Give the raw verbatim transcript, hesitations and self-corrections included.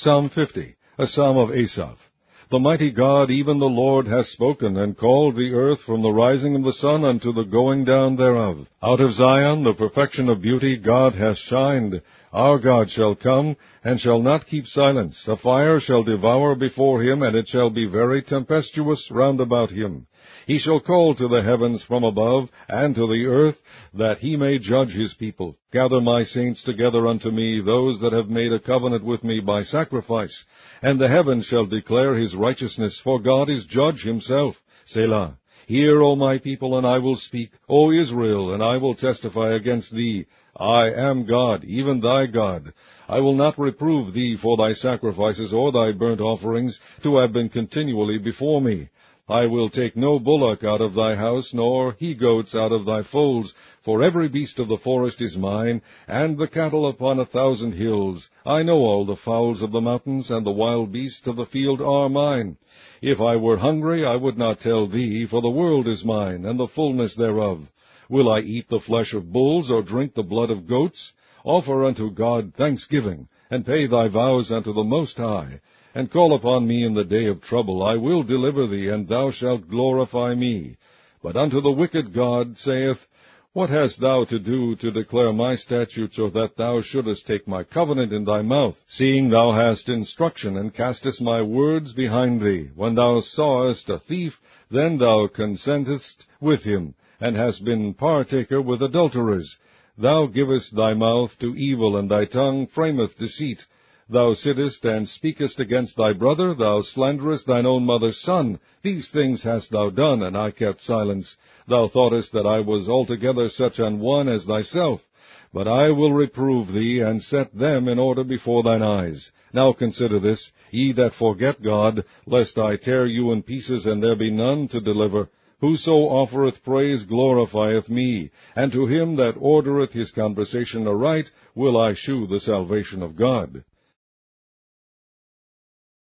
Psalm fifty, a psalm of Asaph. The mighty God, even the Lord, hath spoken, and called the earth from the rising of the sun unto the going down thereof. Out of Zion, the perfection of beauty, God hath shined. Our God shall come, and shall not keep silence. A fire shall devour before him, and it shall be very tempestuous round about him. He shall call to the heavens from above, and to the earth, that he may judge his people. Gather my saints together unto me, those that have made a covenant with me by sacrifice. And the heavens shall declare his righteousness, for God is judge himself. Selah. Hear, O my people, and I will speak. O Israel, and I will testify against thee. I am God, even thy God. I will not reprove thee for thy sacrifices or thy burnt offerings, to have been continually before me. I will take no bullock out of thy house, nor he-goats out of thy folds, for every beast of the forest is mine, and the cattle upon a thousand hills. I know all the fowls of the mountains, and the wild beasts of the field are mine. If I were hungry, I would not tell thee, for the world is mine, and the fullness thereof. Will I eat the flesh of bulls, or drink the blood of goats? Offer unto God thanksgiving, and pay thy vows unto the Most High. And call upon me in the day of trouble. I will deliver thee, and thou shalt glorify me. But unto the wicked God saith, What hast thou to do to declare my statutes, or that thou shouldest take my covenant in thy mouth, seeing thou hast instruction, and castest my words behind thee? When thou sawest a thief, then thou consentest with him, and hast been partaker with adulterers. Thou givest thy mouth to evil, and thy tongue frameth deceit. Thou sittest and speakest against thy brother, thou slanderest thine own mother's son. These things hast thou done, and I kept silence. Thou thoughtest that I was altogether such an one as thyself. But I will reprove thee, and set them in order before thine eyes. Now consider this, ye that forget God, lest I tear you in pieces, and there be none to deliver. Whoso offereth praise glorifieth me, and to him that ordereth his conversation aright will I shew the salvation of God.